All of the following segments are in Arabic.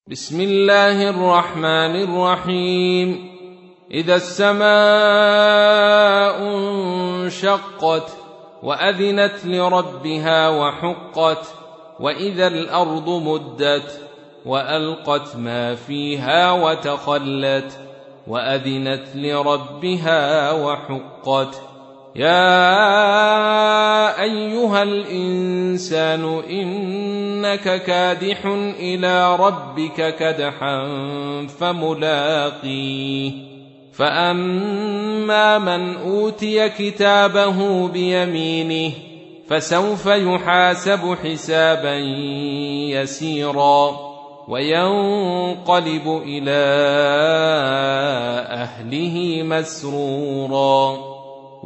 بسم الله الرحمن الرحيم. إذا السماء انشقت وأذنت لربها وحقت وإذا الأرض مدت وألقت ما فيها وتخلت وأذنت لربها وحقت. يا أيها الإنسان إنك كادح إلى ربك كدحا فملاقيه. فأما من أوتي كتابه بيمينه فسوف يحاسب حسابا يسيرا وينقلب إلى أهله مسرورا.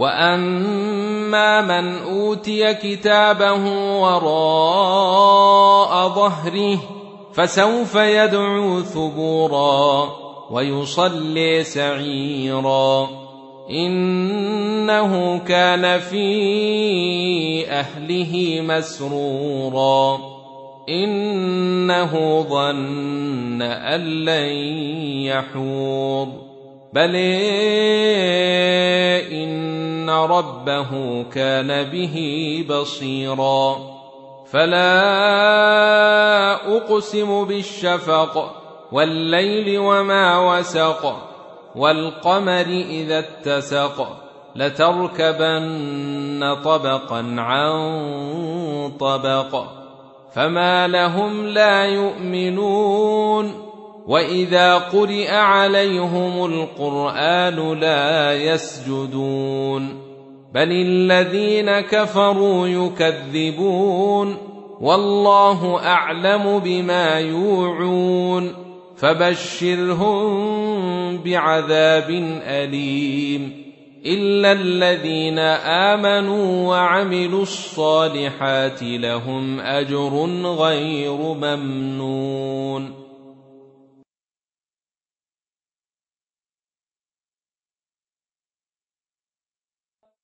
وأما من أوتي كتابه وراء ظهره فسوف يدعو ثبورا ويصلي سعيرا إنه كان في أهله مسرورا إنه ظن أن لن يحور بل إن ربه كان به بصيرا. فلا أقسم بالشفق والليل وما وسق والقمر إذا اتسق لتركبن طبقا عن طبق فما لهم لا يؤمنون وإذا قرئ عليهم القرآن لا يسجدون بل الذين كفروا يكذبون والله أعلم بما يوعون فبشرهم بعذاب أليم إلا الذين آمنوا وعملوا الصالحات لهم أجر غير ممنون.